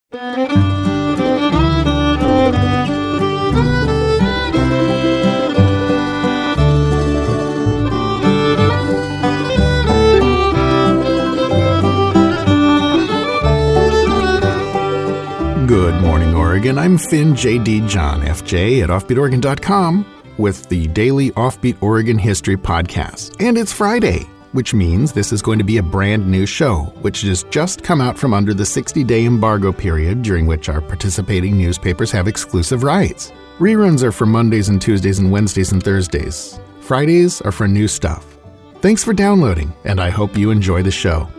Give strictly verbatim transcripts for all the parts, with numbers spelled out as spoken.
Good morning, Oregon. I'm Finn J D. John, F J, at offbeat oregon dot com with the daily Offbeat Oregon History Podcast. And it's Friday, which means this is going to be a brand new show, which has just come out from under the sixty-day embargo period during which our participating newspapers have exclusive rights. Reruns are for Mondays and Tuesdays and Wednesdays and Thursdays. Fridays are for new stuff. Thanks for downloading, and I hope you enjoy the show.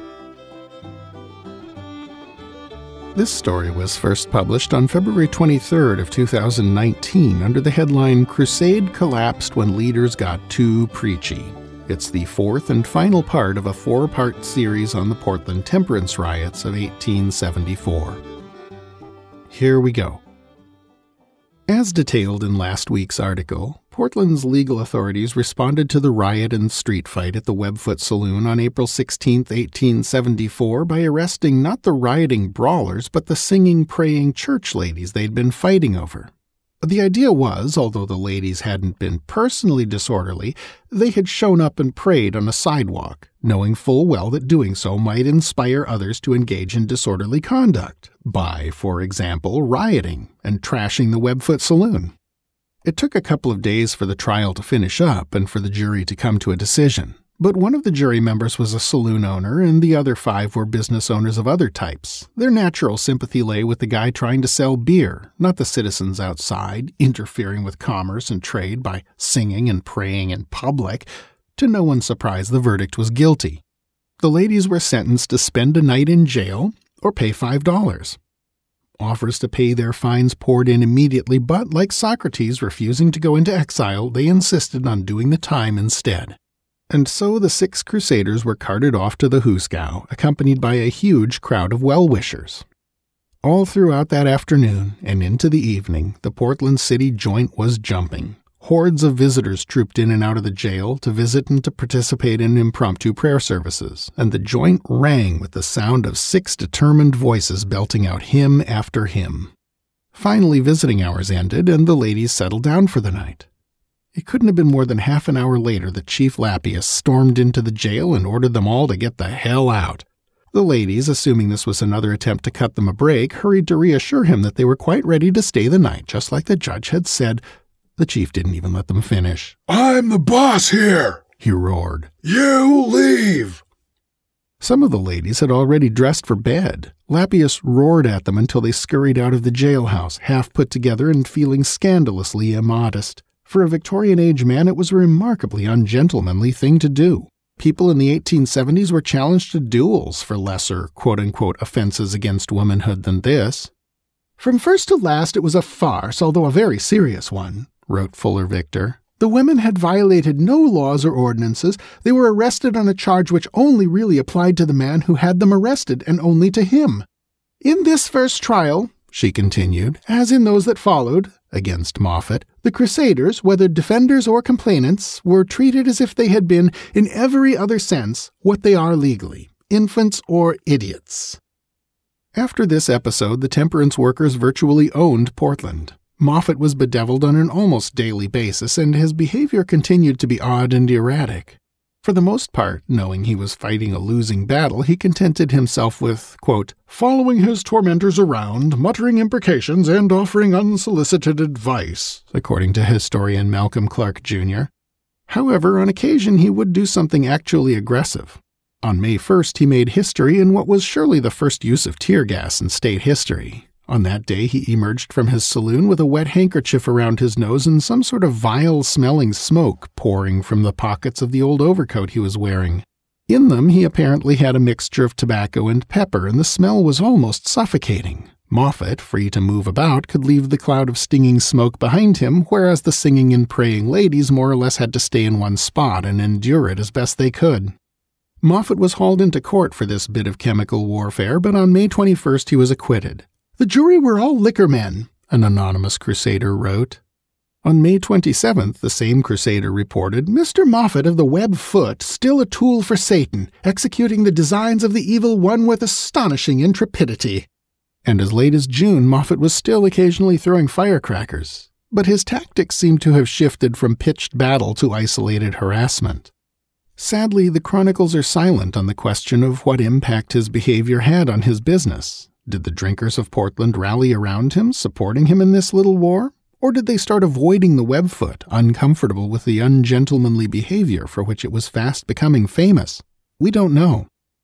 This story was first published on February twenty-third of two thousand nineteen under the headline, "Crusade Collapsed When Leaders Got Too Preachy." It's the fourth and final part of a four-part series on the Portland temperance riots of eighteen seventy-four. Here we go. As detailed in last week's article, Portland's legal authorities responded to the riot and street fight at the Webfoot Saloon on April sixteenth, eighteen seventy-four by arresting not the rioting brawlers but the singing, praying church ladies they'd been fighting over. The idea was, although the ladies hadn't been personally disorderly, they had shown up and prayed on a sidewalk, knowing full well that doing so might inspire others to engage in disorderly conduct, by, for example, rioting and trashing the Webfoot Saloon. It took a couple of days for the trial to finish up and for the jury to come to a decision, but one of the jury members was a saloon owner and the other five were business owners of other types. Their natural sympathy lay with the guy trying to sell beer, not the citizens outside, interfering with commerce and trade by singing and praying in public. To no one's surprise, the verdict was guilty. The ladies were sentenced to spend a night in jail or pay five dollars. Offers to pay their fines poured in immediately, but like Socrates refusing to go into exile, they insisted on doing the time instead. And so the six crusaders were carted off to the Hooskow, accompanied by a huge crowd of well-wishers. All throughout that afternoon and into the evening, the Portland City Joint was jumping. Hordes of visitors trooped in and out of the jail to visit and to participate in impromptu prayer services, and the Joint rang with the sound of six determined voices belting out hymn after hymn. Finally, visiting hours ended, and the ladies settled down for the night. It couldn't have been more than half an hour later that Chief Lappius stormed into the jail and ordered them all to get the hell out. The ladies, assuming this was another attempt to cut them a break, hurried to reassure him that they were quite ready to stay the night, just like the judge had said. The chief didn't even let them finish. "I'm the boss here," he roared. "You leave." Some of the ladies had already dressed for bed. Lappius roared at them until they scurried out of the jailhouse, half put together and feeling scandalously immodest. For a Victorian-age man, it was a remarkably ungentlemanly thing to do. People in the eighteen seventies were challenged to duels for lesser, quote-unquote, offenses against womanhood than this. "From first to last it was a farce, although a very serious one," wrote Fuller Victor. "The women had violated no laws or ordinances. They were arrested on a charge which only really applied to the man who had them arrested, and only to him. In this first trial," she continued, "as in those that followed," against Moffat, "the crusaders, whether defenders or complainants, were treated as if they had been, in every other sense, what they are legally, infants or idiots." After this episode, the temperance workers virtually owned Portland. Moffat was bedeviled on an almost daily basis, and his behavior continued to be odd and erratic. For the most part, knowing he was fighting a losing battle, he contented himself with, quote, "following his tormentors around, muttering imprecations and offering unsolicited advice," according to historian Malcolm Clark Junior However, on occasion he would do something actually aggressive. On May first, he made history in what was surely the first use of tear gas in state history. On that day, he emerged from his saloon with a wet handkerchief around his nose and some sort of vile-smelling smoke pouring from the pockets of the old overcoat he was wearing. In them, he apparently had a mixture of tobacco and pepper, and the smell was almost suffocating. Moffat, free to move about, could leave the cloud of stinging smoke behind him, whereas the singing and praying ladies more or less had to stay in one spot and endure it as best they could. Moffat was hauled into court for this bit of chemical warfare, but on May twenty-first he was acquitted. "The jury were all liquor men," an anonymous crusader wrote. On May twenty-seventh, the same crusader reported, "Mister Moffat of the Web Foot, still a tool for Satan, executing the designs of the evil one with astonishing intrepidity." and as late as June, Moffat was still occasionally throwing firecrackers. But his tactics seemed to have shifted from pitched battle to isolated harassment. Sadly, the chronicles are silent on the question of what impact his behavior had on his business. Did the drinkers of Portland rally around him, supporting him in this little war? Or did they start avoiding the Webfoot, uncomfortable with the ungentlemanly behavior for which it was fast becoming famous? We don't know.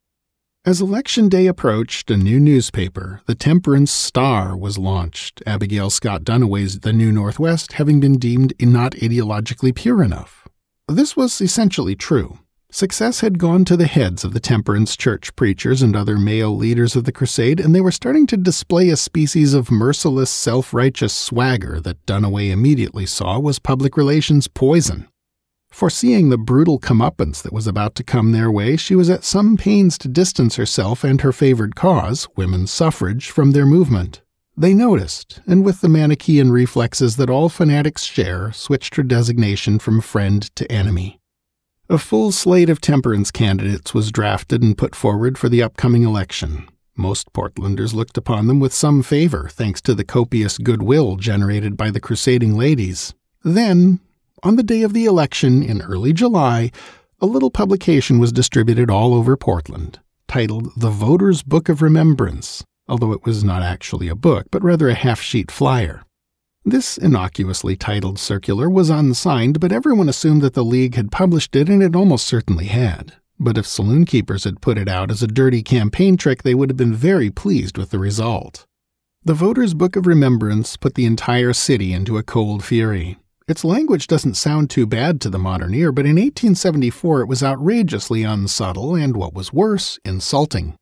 As Election Day approached, a new newspaper, the Temperance Star, was launched, Abigail Scott Duniway's The New Northwest having been deemed not ideologically pure enough. This was essentially true. Success had gone to the heads of the temperance church preachers and other male leaders of the crusade, and they were starting to display a species of merciless, self-righteous swagger that Duniway immediately saw was public relations poison. Foreseeing the brutal comeuppance that was about to come their way, she was at some pains to distance herself and her favored cause, women's suffrage, from their movement. They noticed, and with the Manichaean reflexes that all fanatics share, switched her designation from friend to enemy. A full slate of temperance candidates was drafted and put forward for the upcoming election. Most Portlanders looked upon them with some favor, thanks to the copious goodwill generated by the crusading ladies. Then, on the day of the election in early July, a little publication was distributed all over Portland, titled The Voters' Book of Remembrance, although it was not actually a book, but rather a half-sheet flyer. This innocuously titled circular was unsigned, but everyone assumed that the League had published it, and it almost certainly had. But if saloon keepers had put it out as a dirty campaign trick, they would have been very pleased with the result. The Voters' Book of Remembrance put the entire city into a cold fury. Its language doesn't sound too bad to the modern ear, but in eighteen seventy-four it was outrageously unsubtle and, what was worse, insulting.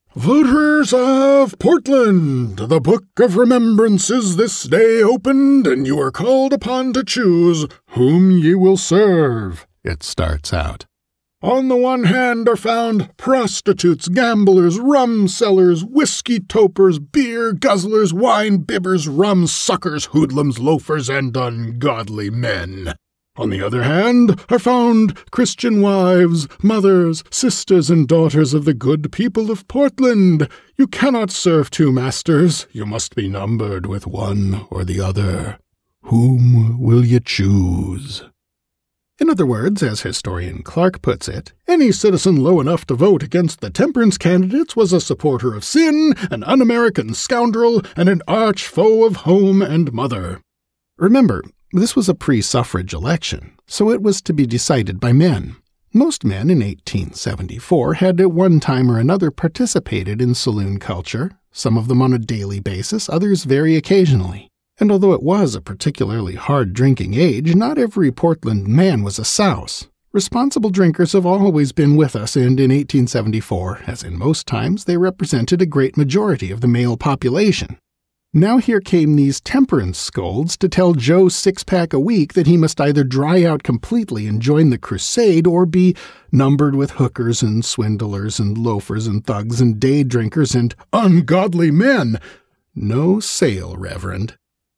Voters of Portland, the Book of Remembrance is this day opened, and you are called upon to choose whom ye will serve, it starts out. On the one hand are found prostitutes, gamblers, rum sellers, whiskey topers, beer guzzlers, wine bibbers, rum suckers, hoodlums, loafers, and ungodly men. On the other hand are found Christian wives, mothers, sisters, and daughters of the good people of Portland. You cannot serve two masters. You must be numbered with one or the other. Whom will you choose? In other words, as historian Clark puts it, any citizen low enough to vote against the temperance candidates was a supporter of sin, an un-American scoundrel, and an arch foe of home and mother. Remember, this was a pre-suffrage election, so it was to be decided by men. Most men in eighteen seventy-four had at one time or another participated in saloon culture, some of them on a daily basis, others very occasionally. And although it was a particularly hard-drinking age, not every Portland man was a souse. Responsible drinkers have always been with us, and in eighteen seventy-four, as in most times, they represented a great majority of the male population. Now here came these temperance scolds to tell Joe Six-Pack a Week that he must either dry out completely and join the crusade or be numbered with hookers and swindlers and loafers and thugs and day drinkers and ungodly men. No sale, Reverend.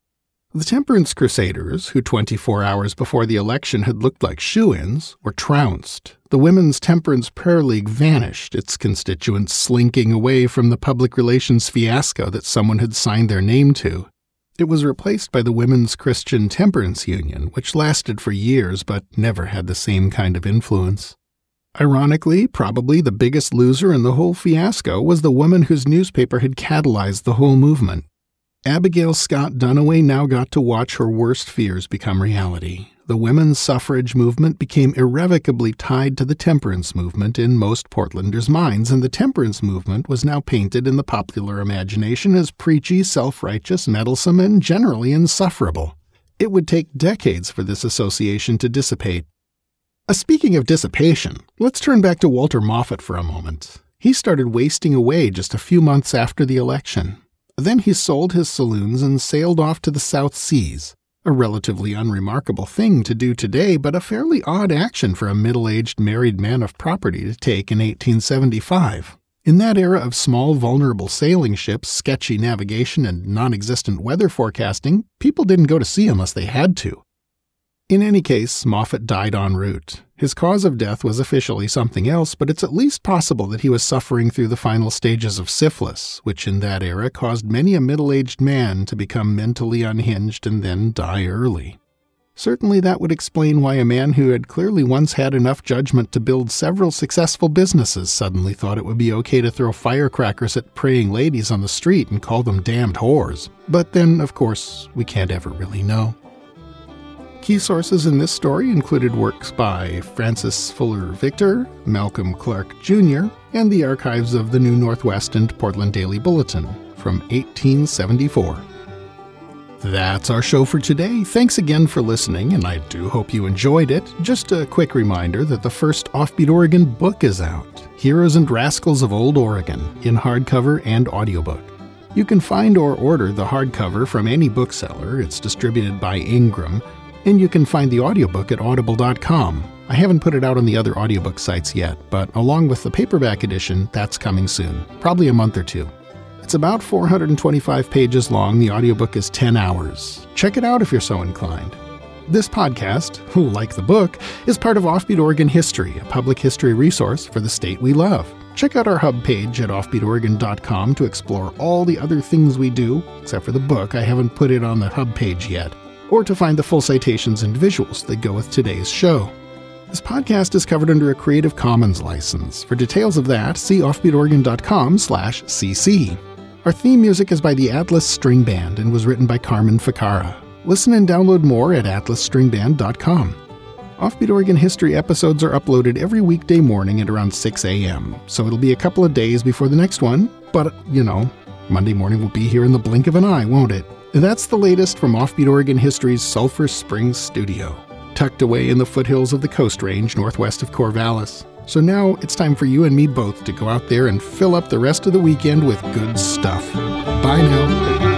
The temperance crusaders, who twenty-four hours before the election had looked like shoo-ins, were trounced. The Women's Temperance Prayer League vanished, its constituents slinking away from the public relations fiasco that someone had signed their name to. It was replaced by the Women's Christian Temperance Union, which lasted for years but never had the same kind of influence. Ironically, probably the biggest loser in the whole fiasco was the woman whose newspaper had catalyzed the whole movement. Abigail Scott Duniway now got to watch her worst fears become reality. The women's suffrage movement became irrevocably tied to the temperance movement in most Portlanders' minds, and the temperance movement was now painted in the popular imagination as preachy, self-righteous, meddlesome, and generally insufferable. It would take decades for this association to dissipate. Uh, speaking of dissipation, let's turn back to Walter Moffat for a moment. He started wasting away just a few months after the election. Then he sold his saloons and sailed off to the South Seas, a relatively unremarkable thing to do today, but a fairly odd action for a middle-aged married man of property to take in eighteen seventy-five. In that era of small, vulnerable sailing ships, sketchy navigation, and non-existent weather forecasting, people didn't go to sea unless they had to. In any case, Moffat died en route. His cause of death was officially something else, but it's at least possible that he was suffering through the final stages of syphilis, which in that era caused many a middle-aged man to become mentally unhinged and then die early. Certainly that would explain why a man who had clearly once had enough judgment to build several successful businesses suddenly thought it would be okay to throw firecrackers at praying ladies on the street and call them damned whores. But then, of course, we can't ever really know. Key sources in this story included works by Francis Fuller Victor, Malcolm Clark Junior, and the archives of the New Northwest and Portland Daily Bulletin from eighteen seventy-four. That's our show for today. Thanks again for listening, and I do hope you enjoyed it. Just a quick reminder that the first Offbeat Oregon book is out, Heroes and Rascals of Old Oregon, in hardcover and audiobook. You can find or order the hardcover from any bookseller. It's distributed by Ingram, and you can find the audiobook at audible dot com. I haven't put it out on the other audiobook sites yet, but along with the paperback edition, that's coming soon, probably a month or two. It's about four hundred twenty-five pages long. The audiobook is ten hours. Check it out if you're so inclined. This podcast, like the book, is part of Offbeat Oregon History, a public history resource for the state we love. Check out our hub page at offbeat oregon dot com to explore all the other things we do, except for the book. I haven't put it on the hub page yet. Or to find the full citations and visuals that go with today's show. This podcast is covered under a Creative Commons license. For details of that, see offbeat oregon dot com slash c c. Our theme music is by the Atlas String Band and was written by Carmen Ficara. Listen and download more at atlas string band dot com. Offbeat Oregon History episodes are uploaded every weekday morning at around six a.m., so it'll be a couple of days before the next one, but, you know, Monday morning will be here in the blink of an eye, won't it? That's the latest from Offbeat Oregon History's Sulphur Springs studio, tucked away in the foothills of the Coast Range northwest of Corvallis. So now it's time for you and me both to go out there and fill up the rest of the weekend with good stuff. Bye now.